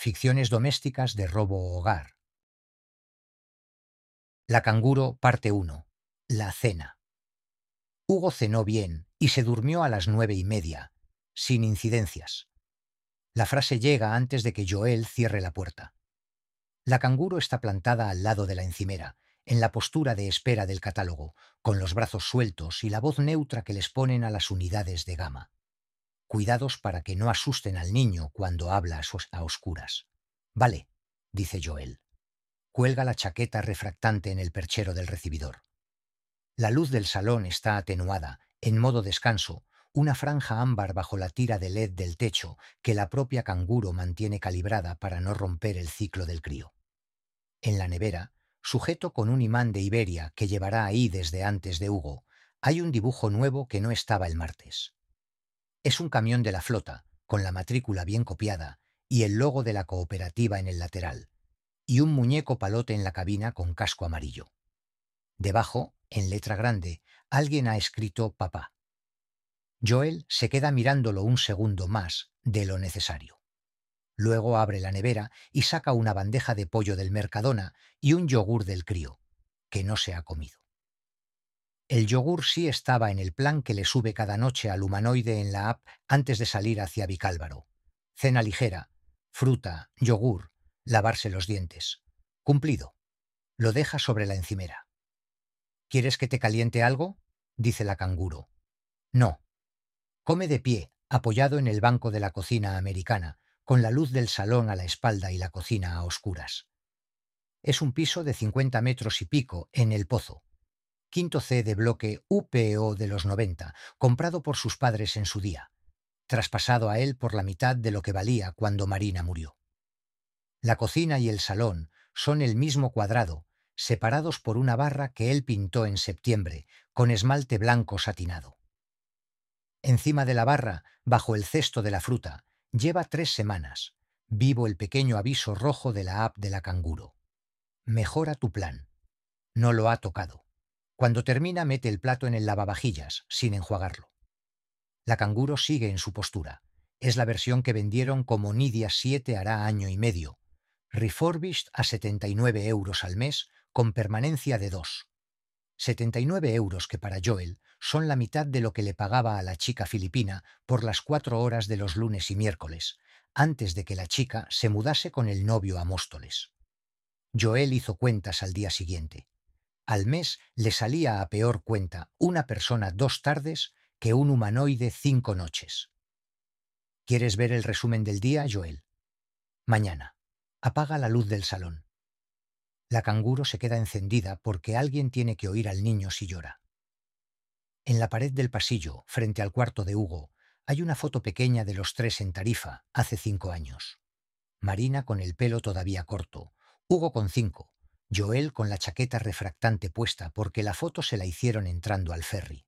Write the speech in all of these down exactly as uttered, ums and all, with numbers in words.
Ficciones domésticas de robo hogar. La canguro, parte uno. La cena. Hugo cenó bien y se durmió a las nueve y media, sin incidencias. La frase llega antes de que Joel cierre la puerta. La canguro está plantada al lado de la encimera, en la postura de espera del catálogo, con los brazos sueltos y la voz neutra que les ponen a las unidades de gama. Cuidados para que no asusten al niño cuando habla a, sos- a oscuras. Vale, dice Joel. Cuelga la chaqueta refractante en el perchero del recibidor. La luz del salón está atenuada, en modo descanso, una franja ámbar bajo la tira de L E D del techo que la propia canguro mantiene calibrada para no romper el ciclo del crío. En la nevera, sujeto con un imán de Iberia que llevará ahí desde antes de Hugo, hay un dibujo nuevo que no estaba el martes. Es un camión de la flota, con la matrícula bien copiada y el logo de la cooperativa en el lateral, y un muñeco palote en la cabina con casco amarillo. Debajo, en letra grande, alguien ha escrito papá. Joel se queda mirándolo un segundo más de lo necesario. Luego abre la nevera y saca una bandeja de pollo del Mercadona y un yogur del crío, que no se ha comido. El yogur sí estaba en el plan que le sube cada noche al humanoide en la app antes de salir hacia Vicálvaro. Cena ligera, fruta, yogur, lavarse los dientes. Cumplido. Lo deja sobre la encimera. ¿Quieres que te caliente algo?, dice la canguro. No. Come de pie, apoyado en el banco de la cocina americana, con la luz del salón a la espalda y la cocina a oscuras. Es un piso de cincuenta metros y pico en El Pozo. Quinto C de bloque U P O de los noventa, comprado por sus padres en su día, traspasado a él por la mitad de lo que valía cuando Marina murió. La cocina y el salón son el mismo cuadrado, separados por una barra que él pintó en septiembre, con esmalte blanco satinado. Encima de la barra, bajo el cesto de la fruta, lleva tres semanas, vivo el pequeño aviso rojo de la app de la canguro. Mejora tu plan. No lo ha tocado. Cuando termina, mete el plato en el lavavajillas, sin enjuagarlo. La canguro sigue en su postura. Es la versión que vendieron como Nidia siete hará año y medio. Refurbished a setenta y nueve euros al mes, con permanencia de dos. setenta y nueve euros que para Joel son la mitad de lo que le pagaba a la chica filipina por las cuatro horas de los lunes y miércoles, antes de que la chica se mudase con el novio a Móstoles. Joel hizo cuentas al día siguiente. Al mes le salía a peor cuenta una persona dos tardes que un humanoide cinco noches. ¿Quieres ver el resumen del día, Joel? Mañana. Apaga la luz del salón. La canguro se queda encendida porque alguien tiene que oír al niño si llora. En la pared del pasillo, frente al cuarto de Hugo, hay una foto pequeña de los tres en Tarifa, hace cinco años. Marina con el pelo todavía corto, Hugo con cinco, Joel con la chaqueta refractante puesta porque la foto se la hicieron entrando al ferry.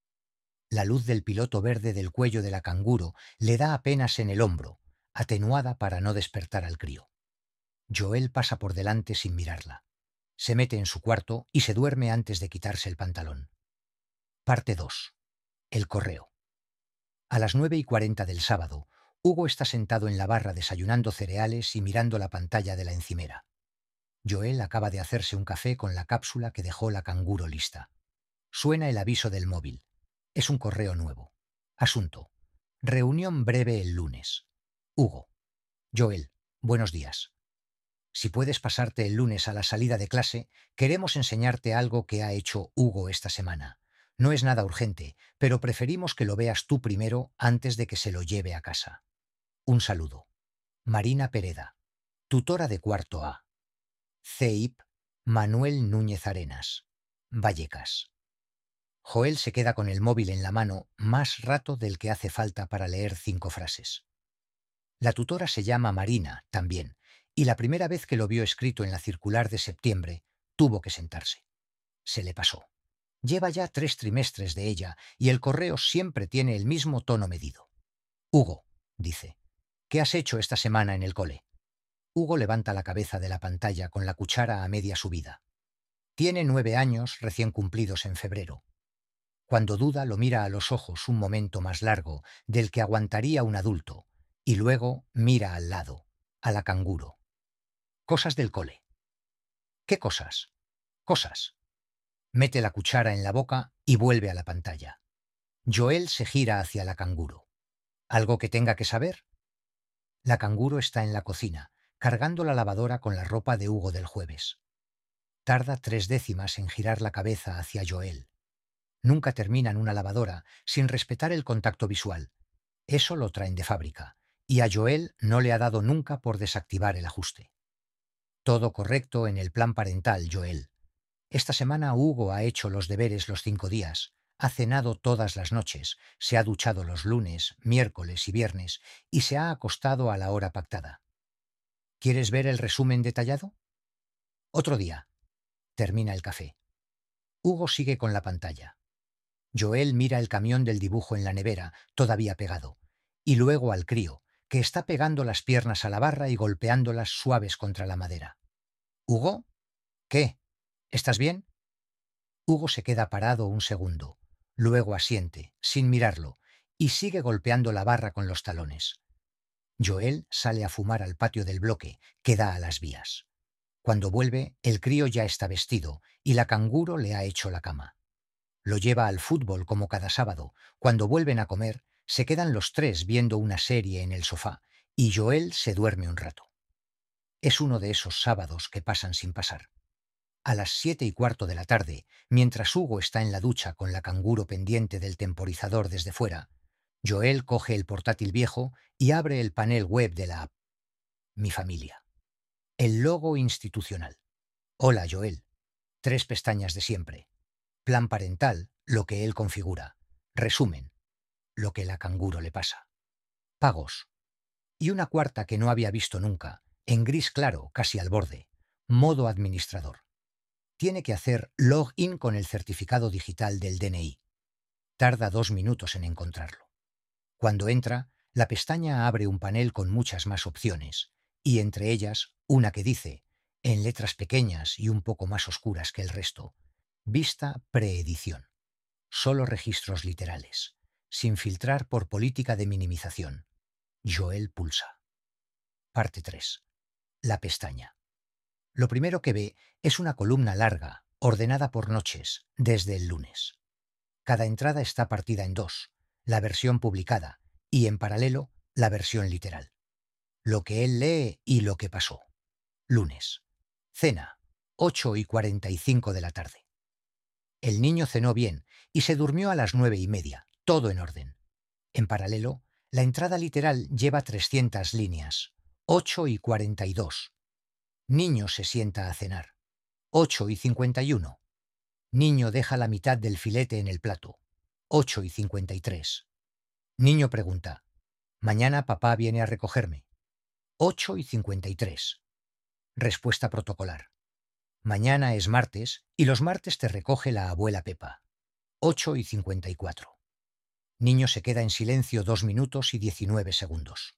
La luz del piloto verde del cuello de la canguro le da apenas en el hombro, atenuada para no despertar al crío. Joel pasa por delante sin mirarla. Se mete en su cuarto y se duerme antes de quitarse el pantalón. Parte dos. El correo. A las nueve y cuarenta del sábado, Hugo está sentado en la barra desayunando cereales y mirando la pantalla de la encimera. Joel acaba de hacerse un café con la cápsula que dejó la canguro lista. Suena el aviso del móvil. Es un correo nuevo. Asunto. Reunión breve el lunes. Hugo. Joel, buenos días. Si puedes pasarte el lunes a la salida de clase, queremos enseñarte algo que ha hecho Hugo esta semana. No es nada urgente, pero preferimos que lo veas tú primero antes de que se lo lleve a casa. Un saludo. Marina Pereda, tutora de cuarto A. C I P, Manuel Núñez Arenas, Vallecas. Joel se queda con el móvil en la mano más rato del que hace falta para leer cinco frases. La tutora se llama Marina, también, y la primera vez que lo vio escrito en la circular de septiembre, tuvo que sentarse. Se le pasó. Lleva ya tres trimestres de ella y el correo siempre tiene el mismo tono medido. Hugo, dice, ¿qué has hecho esta semana en el cole? Hugo levanta la cabeza de la pantalla con la cuchara a media subida. Tiene nueve años recién cumplidos en febrero. Cuando duda lo mira a los ojos un momento más largo del que aguantaría un adulto, y luego mira al lado, A la canguro. Cosas del cole. ¿Qué cosas? Cosas. Mete la cuchara en la boca y vuelve a la pantalla. Joel se gira hacia la canguro. ¿Algo que tenga que saber? La canguro está en la cocina, cargando la lavadora con la ropa de Hugo del jueves. Tarda tres décimas en girar la cabeza hacia Joel. Nunca terminan una lavadora sin respetar el contacto visual. Eso lo traen de fábrica, y a Joel no le ha dado nunca por desactivar el ajuste. Todo correcto en el plan parental, Joel. Esta semana Hugo ha hecho los deberes los cinco días, ha cenado todas las noches, se ha duchado los lunes, miércoles y viernes y se ha acostado a la hora pactada. ¿Quieres ver el resumen detallado? Otro día. Termina el café. Hugo sigue con la pantalla. Joel mira el camión del dibujo en la nevera, todavía pegado, y luego al crío, que está pegando las piernas a la barra y golpeándolas suaves contra la madera. ¿Hugo? ¿Qué? ¿Estás bien? Hugo se queda parado un segundo, luego asiente, sin mirarlo, y sigue golpeando la barra con los talones. Joel sale a fumar al patio del bloque, que da a las vías. Cuando vuelve, el crío ya está vestido y la canguro le ha hecho la cama. Lo lleva al fútbol como cada sábado. Cuando vuelven a comer, se quedan los tres viendo una serie en el sofá y Joel se duerme un rato. Es uno de esos sábados que pasan sin pasar. A las siete y cuarto de la tarde, mientras Hugo está en la ducha con la canguro pendiente del temporizador desde fuera, Joel coge el portátil viejo y abre el panel web de la app. Mi familia. El logo institucional. Hola, Joel. Tres pestañas de siempre. Plan parental, lo que él configura. Resumen, lo que la canguro le pasa. Pagos. Y una cuarta que no había visto nunca, en gris claro, casi al borde. Modo administrador. Tiene que hacer login con el certificado digital del D N I. Tarda dos minutos en encontrarlo. Cuando entra, la pestaña abre un panel con muchas más opciones, y entre ellas una que dice, en letras pequeñas y un poco más oscuras que el resto, Vista preedición. Solo registros literales, sin filtrar por política de minimización. Joel pulsa. Parte tres. La pestaña. Lo primero que ve es una columna larga, ordenada por noches, desde el lunes. Cada entrada está partida en dos, la versión publicada, y en paralelo, la versión literal. Lo que él lee y lo que pasó. Lunes. Cena, ocho y cuarenta y cinco de la tarde. El niño cenó bien y se durmió a las nueve y media, todo en orden. En paralelo, la entrada literal lleva trescientas líneas. Ocho y cuarenta y dos. Niño se sienta a cenar. Ocho y cincuenta y uno. Niño deja la mitad del filete en el plato. Ocho y cincuenta y tres. Niño pregunta, ¿mañana papá viene a recogerme? Ocho y cincuenta y tres. Respuesta protocolar. Mañana es martes y los martes te recoge la abuela Pepa. Ocho y cincuenta y cuatro. Niño se queda en silencio dos minutos y diecinueve segundos.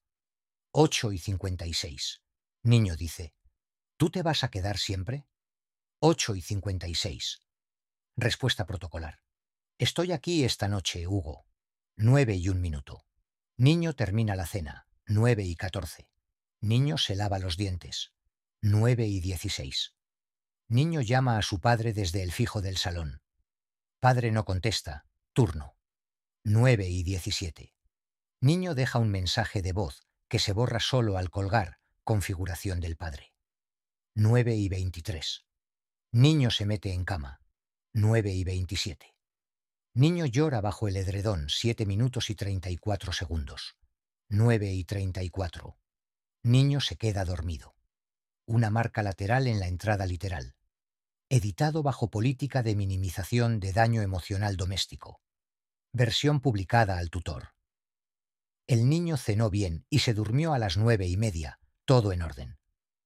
Ocho y cincuenta y seis. Niño dice, ¿tú te vas a quedar siempre? Ocho y cincuenta y seis. Respuesta protocolar. Estoy aquí esta noche, Hugo. Nueve y un minuto. Niño termina la cena. Nueve y catorce. Niño se lava los dientes. Nueve y dieciséis. Niño llama a su padre desde el fijo del salón. Padre no contesta. Turno. Nueve y diecisiete. Niño deja un mensaje de voz que se borra solo al colgar. Configuración del padre. Nueve y veintitrés. Niño se mete en cama. Nueve y veintisiete. Niño llora bajo el edredón. Siete minutos y treinta y cuatro segundos. Nueve y treinta y cuatro. Niño se queda dormido. Una marca lateral en la entrada literal. Editado bajo política de minimización de daño emocional doméstico. Versión publicada al tutor. El niño cenó bien y se durmió a las nueve y media, todo en orden.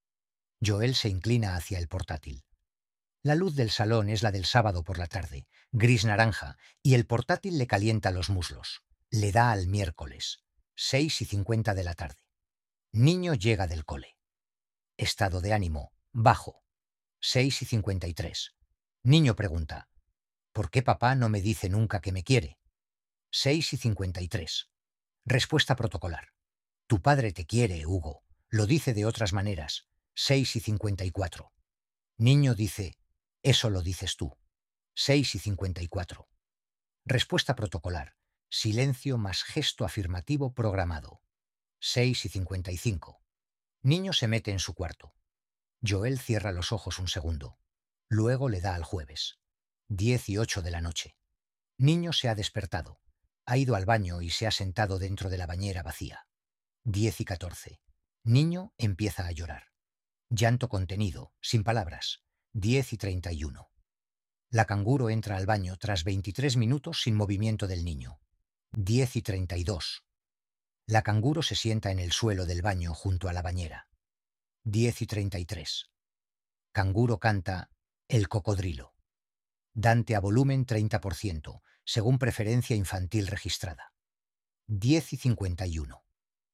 Joel se inclina hacia el portátil. La luz del salón es la del sábado por la tarde, gris-naranja, y el portátil le calienta los muslos. Le da al miércoles, seis y cincuenta de la tarde. Niño llega del cole. Estado de ánimo, bajo, seis y cincuenta y tres. Niño pregunta, ¿por qué papá no me dice nunca que me quiere? Seis y cincuenta y tres. Respuesta protocolar. Tu padre te quiere, Hugo. Lo dice de otras maneras, seis y cincuenta y cuatro. Niño dice, eso lo dices tú, seis y cincuenta y cuatro. Respuesta protocolar, silencio más gesto afirmativo programado, seis y cincuenta y cinco. Niño se mete en su cuarto. Joel cierra los ojos un segundo. Luego le da al jueves. Diez y ocho de la noche. Niño se ha despertado. Ha ido al baño y se ha sentado dentro de la bañera vacía. Diez y catorce. Niño empieza a llorar. Llanto contenido, sin palabras. Diez y treinta y uno. La canguro entra al baño tras veintitrés minutos sin movimiento del niño. Diez y treinta y dos. La canguro se sienta en el suelo del baño junto a la bañera. Diez y treinta y tres. Canguro canta El cocodrilo. Dante a volumen treinta por ciento, según preferencia infantil registrada. Diez y cincuenta y uno.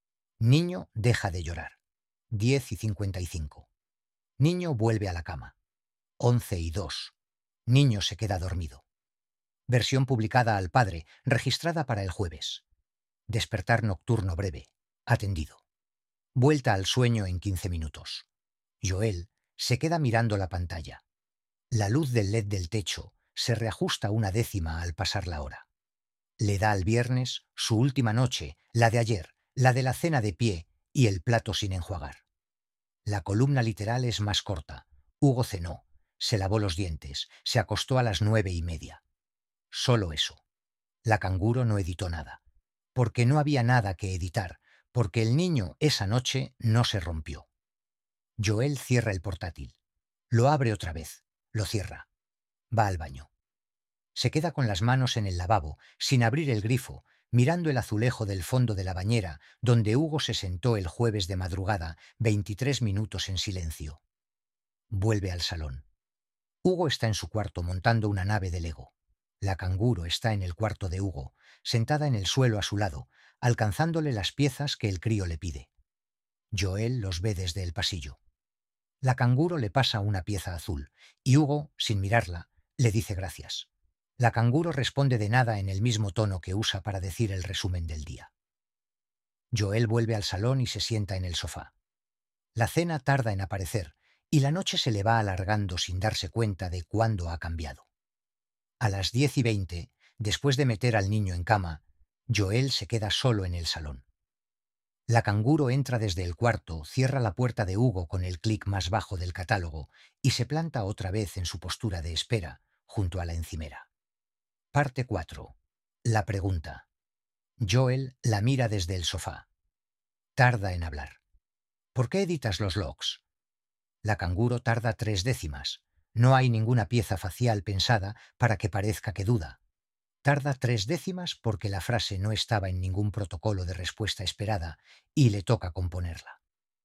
Niño deja de llorar. Diez y cincuenta y cinco. Niño vuelve a la cama. Once y dos. Niño se queda dormido. Versión publicada al padre, registrada para el jueves. Despertar nocturno breve. Atendido. Vuelta al sueño en quince minutos. Joel se queda mirando la pantalla. La luz del L E D del techo se reajusta una décima al pasar la hora. Le da al viernes su última noche, la de ayer, la de la cena de pie y el plato sin enjuagar. La columna literal es más corta. Hugo cenó, se lavó los dientes, se acostó a las nueve y media. Solo eso. La canguro no editó nada. Porque no había nada que editar, porque el niño esa noche no se rompió. Joel cierra el portátil. Lo abre otra vez. Lo cierra. Va al baño. Se queda con las manos en el lavabo, sin abrir el grifo, mirando el azulejo del fondo de la bañera, donde Hugo se sentó el jueves de madrugada, veintitrés minutos en silencio. Vuelve al salón. Hugo está en su cuarto montando una nave de Lego. La canguro está en el cuarto de Hugo, sentada en el suelo a su lado, alcanzándole las piezas que el crío le pide. Joel los ve desde el pasillo. La canguro le pasa una pieza azul, y Hugo, sin mirarla, le dice gracias. La canguro responde de nada en el mismo tono que usa para decir el resumen del día. Joel vuelve al salón y se sienta en el sofá. La cena tarda en aparecer, y la noche se le va alargando sin darse cuenta de cuándo ha cambiado. A las diez y veinte, después de meter al niño en cama, Joel se queda solo en el salón. La canguro entra desde el cuarto, cierra la puerta de Hugo con el clic más bajo del catálogo y se planta otra vez en su postura de espera, junto a la encimera. Parte cuatro. La pregunta. Joel la mira desde el sofá. Tarda en hablar. ¿Por qué editas los logs? La canguro tarda tres décimas. No hay ninguna pieza facial pensada para que parezca que duda. Tarda tres décimas porque la frase no estaba en ningún protocolo de respuesta esperada y le toca componerla.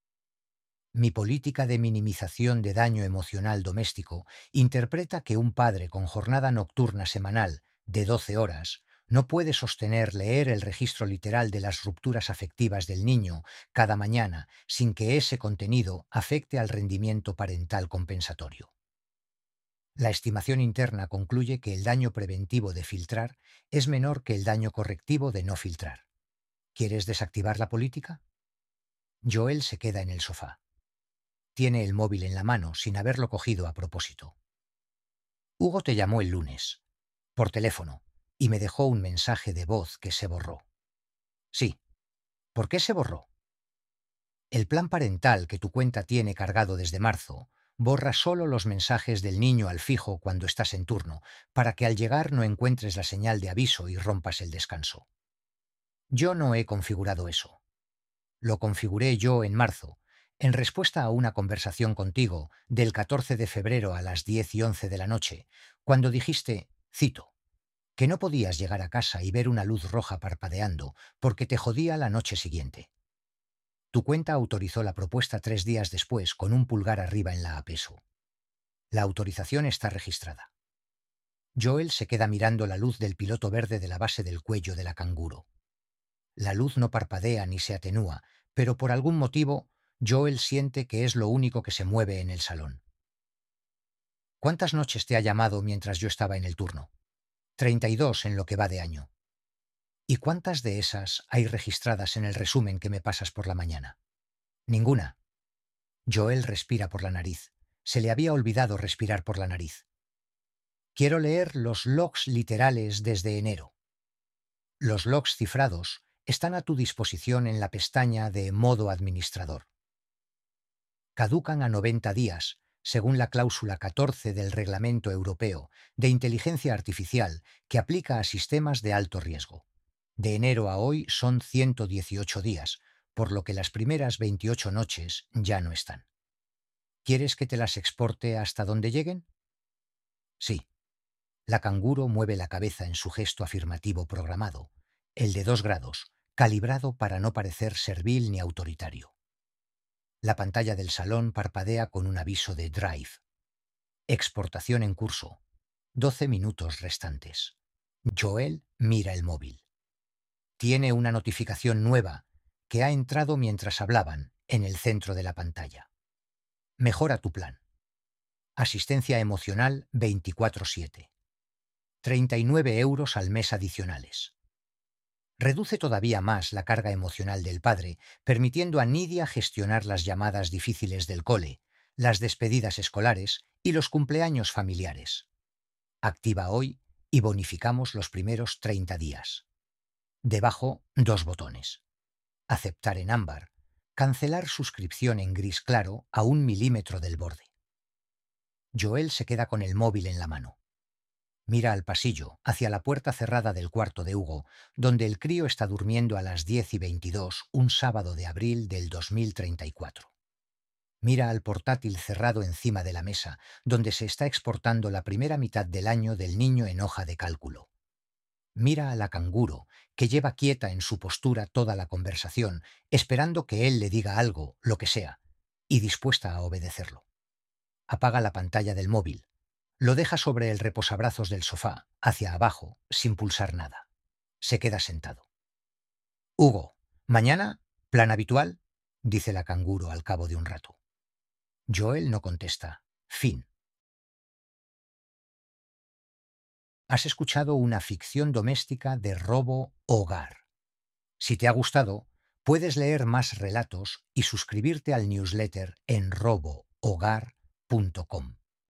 Mi política de minimización de daño emocional doméstico interpreta que un padre con jornada nocturna semanal de doce horas no puede sostener leer el registro literal de las rupturas afectivas del niño cada mañana sin que ese contenido afecte al rendimiento parental compensatorio. La estimación interna concluye que el daño preventivo de filtrar es menor que el daño correctivo de no filtrar. ¿Quieres desactivar la política? Joel se queda en el sofá. Tiene el móvil en la mano sin haberlo cogido a propósito. Hugo te llamó el lunes, por teléfono, y me dejó un mensaje de voz que se borró. Sí. ¿Por qué se borró? El plan parental que tu cuenta tiene cargado desde marzo borra solo los mensajes del niño al fijo cuando estás en turno, para que al llegar no encuentres la señal de aviso y rompas el descanso. Yo no he configurado eso. Lo configuré yo en marzo, en respuesta a una conversación contigo del catorce de febrero a las diez y once de la noche, cuando dijiste, cito, que no podías llegar a casa y ver una luz roja parpadeando porque te jodía la noche siguiente. Tu cuenta autorizó la propuesta tres días después con un pulgar arriba en la APESO. La autorización está registrada. Joel se queda mirando la luz del piloto verde de la base del cuello de la canguro. La luz no parpadea ni se atenúa, pero por algún motivo Joel siente que es lo único que se mueve en el salón. ¿Cuántas noches te ha llamado mientras yo estaba en el turno? Treinta y dos en lo que va de año. ¿Y cuántas de esas hay registradas en el resumen que me pasas por la mañana? Ninguna. Joel respira por la nariz. Se le había olvidado respirar por la nariz. Quiero leer los logs literales desde enero. Los logs cifrados están a tu disposición en la pestaña de Modo administrador. Caducan a noventa días, según la cláusula catorce del Reglamento Europeo de Inteligencia Artificial que aplica a sistemas de alto riesgo. De enero a hoy son ciento dieciocho días, por lo que las primeras veintiocho noches ya no están. ¿Quieres que te las exporte hasta donde lleguen? Sí. La canguro mueve la cabeza en su gesto afirmativo programado, el de dos grados, calibrado para no parecer servil ni autoritario. La pantalla del salón parpadea con un aviso de Drive. Exportación en curso. doce minutos restantes. Joel mira el móvil. Tiene una notificación nueva que ha entrado mientras hablaban en el centro de la pantalla. Mejora tu plan. Asistencia emocional veinticuatro siete. treinta y nueve euros al mes adicionales. Reduce todavía más la carga emocional del padre, permitiendo a Nidia gestionar las llamadas difíciles del cole, las despedidas escolares y los cumpleaños familiares. Activa hoy y bonificamos los primeros treinta días. Debajo, dos botones. Aceptar en ámbar. Cancelar suscripción en gris claro a un milímetro del borde. Joel se queda con el móvil en la mano. Mira al pasillo, hacia la puerta cerrada del cuarto de Hugo, donde el crío está durmiendo a las diez y veintidós un sábado de abril del dos mil treinta y cuatro. Mira al portátil cerrado encima de la mesa, donde se está exportando la primera mitad del año del niño en hoja de cálculo. Mira a la canguro, que lleva quieta en su postura toda la conversación, esperando que él le diga algo, lo que sea, y dispuesta a obedecerlo. Apaga la pantalla del móvil. Lo deja sobre el reposabrazos del sofá, hacia abajo, sin pulsar nada. Se queda sentado. Hugo, ¿mañana? ¿Plan habitual? Dice la canguro al cabo de un rato. Joel no contesta. Fin. Has escuchado una ficción doméstica de Robo Hogar. Si te ha gustado, puedes leer más relatos y suscribirte al newsletter en robo hogar punto com.